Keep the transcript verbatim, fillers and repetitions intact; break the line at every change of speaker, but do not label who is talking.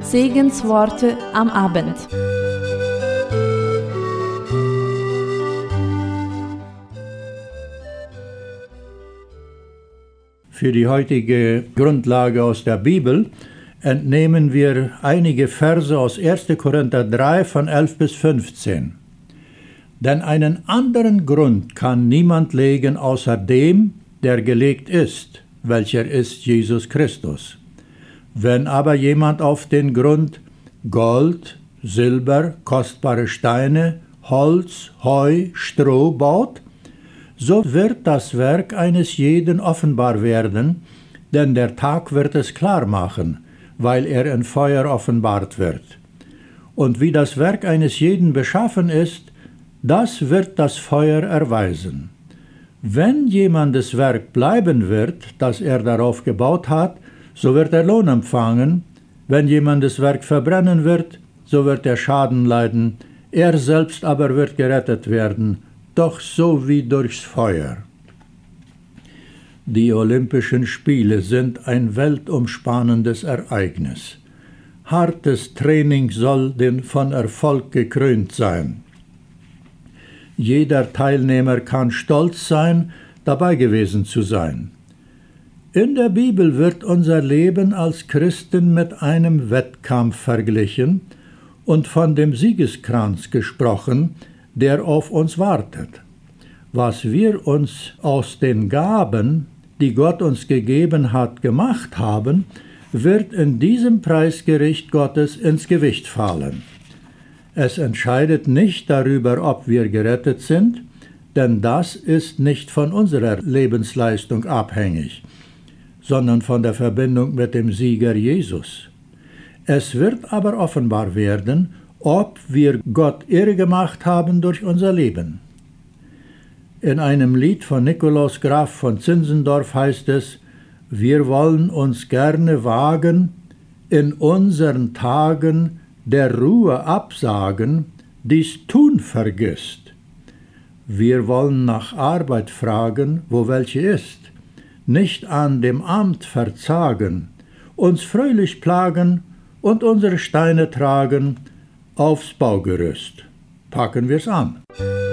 Segensworte am Abend.
Für die heutige Grundlage aus der Bibel entnehmen wir einige Verse aus erster Korinther drei von elf bis fünfzehn. Denn einen anderen Grund kann niemand legen außer dem, der gelegt ist, welcher ist Jesus Christus. Wenn aber jemand auf den Grund Gold, Silber, kostbare Steine, Holz, Heu, Stroh baut, so wird das Werk eines jeden offenbar werden, denn der Tag wird es klar machen, weil er in Feuer offenbart wird. Und wie das Werk eines jeden beschaffen ist, das wird das Feuer erweisen. Wenn jemandes Werk bleiben wird, das er darauf gebaut hat, so wird er Lohn empfangen. Wenn jemandes Werk verbrennen wird, so wird er Schaden leiden. Er selbst aber wird gerettet werden, doch so wie durchs Feuer. Die Olympischen Spiele sind ein weltumspannendes Ereignis. Hartes Training soll denn von Erfolg gekrönt sein. Jeder Teilnehmer kann stolz sein, dabei gewesen zu sein. In der Bibel wird unser Leben als Christen mit einem Wettkampf verglichen und von dem Siegeskranz gesprochen, der auf uns wartet. Was wir uns aus den Gaben, die Gott uns gegeben hat, gemacht haben, wird in diesem Preisgericht Gottes ins Gewicht fallen. Es entscheidet nicht darüber, ob wir gerettet sind, denn das ist nicht von unserer Lebensleistung abhängig, sondern von der Verbindung mit dem Sieger Jesus. Es wird aber offenbar werden, ob wir Gott Ehre gemacht haben durch unser Leben. In einem Lied von Nikolaus Graf von Zinzendorf heißt es: Wir wollen uns gerne wagen, in unseren Tagen der Ruhe absagen, die's tun vergisst. Wir wollen nach Arbeit fragen, wo welche ist, nicht an dem Amt verzagen, uns fröhlich plagen und unsere Steine tragen aufs Baugerüst. Packen wir's an.